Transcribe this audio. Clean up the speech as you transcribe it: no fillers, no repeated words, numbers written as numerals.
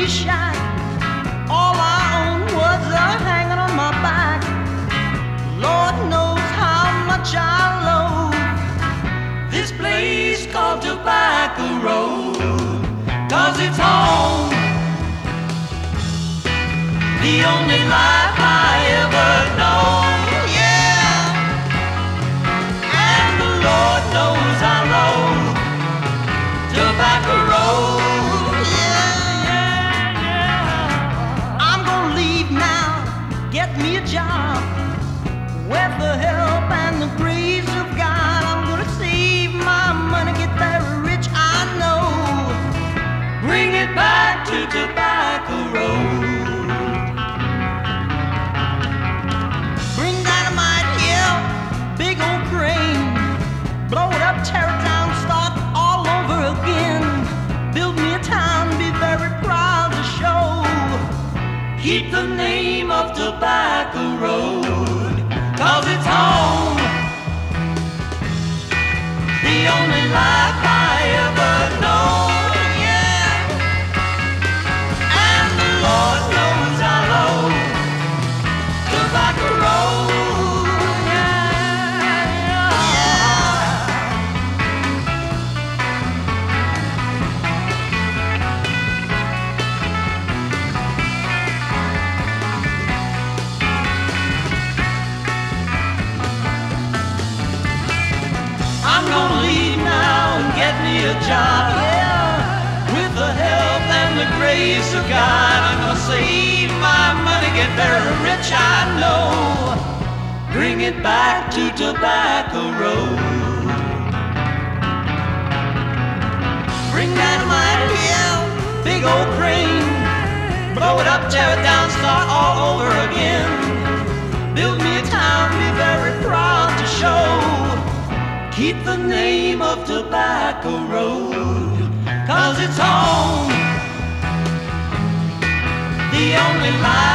shack. All I own was hanging on my back. Lord knows how much I loathe this place called Tobacco Road. 'Cause it's home, the only life I ever know. Yeah, and the Lord knows I loathe Tobacco Road. Yeah, yeah, yeah. I'm gonna leave now, get me a job with the help and the grace of God. I'm gonna save my money, get very rich, I know. Bring it back to Tobacco Road. Bring dynamite here, big old crane. Blow it up, tear it down, start all over again. Build me a town, be very proud to show. Keep the name of Tobacco Road, 'cause it's home, the only life I ever know. Yeah, and the Lord knows I love Tobacco Road. Yeah, yeah. I'm gonna leave now and get me a job, yeah. With the help and the grace of God, I'm gonna save my money, get very rich, I know. Bring it back to Tobacco Road. Bring dynamite here, big old crane. Blow it up, tear it down, start all over again. Build me a town, be very proud to show. Keep the name of Tobacco Road, 'cause it's home, the only life